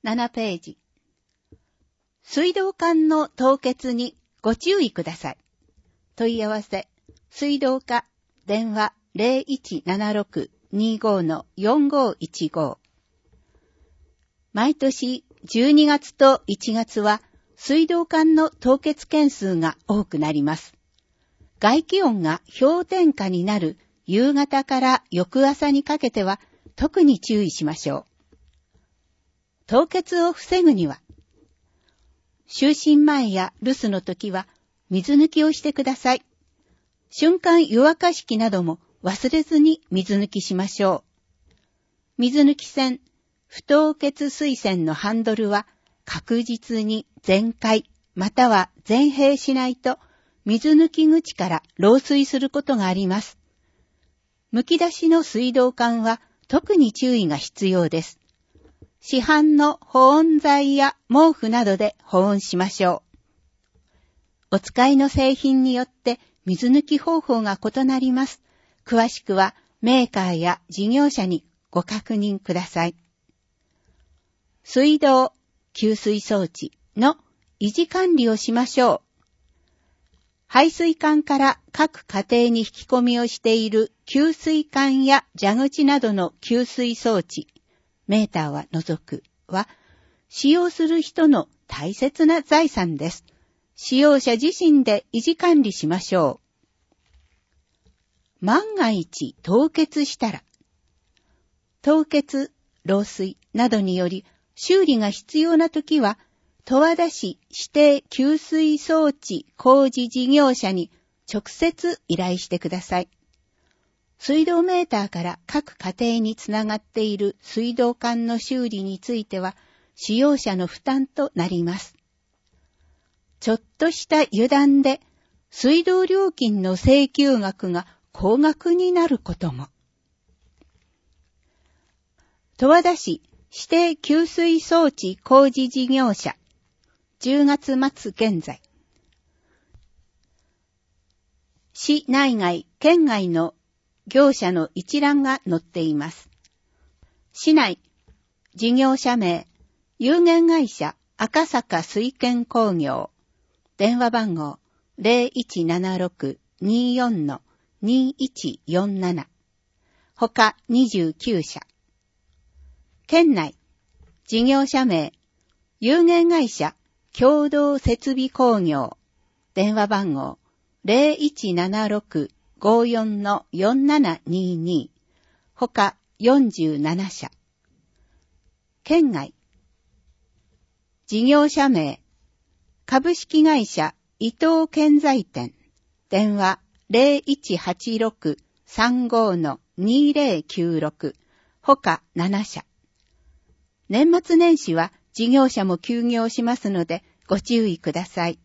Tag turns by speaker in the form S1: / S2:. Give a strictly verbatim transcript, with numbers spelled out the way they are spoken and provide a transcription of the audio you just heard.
S1: ななページ。水道管の凍結にご注意ください。問い合わせ、水道課、電話 ゼロいちななろく にご よんごいちご。毎年じゅうにがつといちがつは水道管の凍結件数が多くなります。外気温が氷点下になる夕方から翌朝にかけては特に注意しましょう。凍結を防ぐには、就寝前や留守の時は水抜きをしてください。瞬間湯沸かし器なども忘れずに水抜きしましょう。水抜き栓、不凍結水栓のハンドルは確実に全開または全閉しないと水抜き口から漏水することがあります。むき出しの水道管は特に注意が必要です。市販の保温剤や毛布などで保温しましょう。お使いの製品によって水抜き方法が異なります。詳しくはメーカーや事業者にご確認ください。水道、給水装置の維持管理をしましょう。排水管から各家庭に引き込みをしている給水管や蛇口などの給水装置、メーターは除くは、使用する人の大切な財産です。使用者自身で維持管理しましょう。万が一凍結したら、凍結、漏水などにより修理が必要なときは、十和田市指定給水装置工事事業者に直接依頼してください。水道メーターから各家庭につながっている水道管の修理については使用者の負担となります。ちょっとした油断で水道料金の請求額が高額になることも。十和田市指定給水装置工事事業者じゅうがつ末現在。市内外、県外の業者の一覧が載っています。市内、事業者名、有限会社赤坂水建工業、電話番号 ゼロいちななろく にーよん にーいちよんなな、他にじゅうきゅうしゃ。県内、事業者名、有限会社共同設備工業、電話番号 ゼロいちななろく ごーよん よんななにーにー、他よんじゅうななしゃ。県外、事業者名、株式会社伊藤建材店、電話 ゼロいちはちろく さんご にーぜろきゅうろく、他ななしゃ。年末年始は事業者も休業しますのでご注意ください。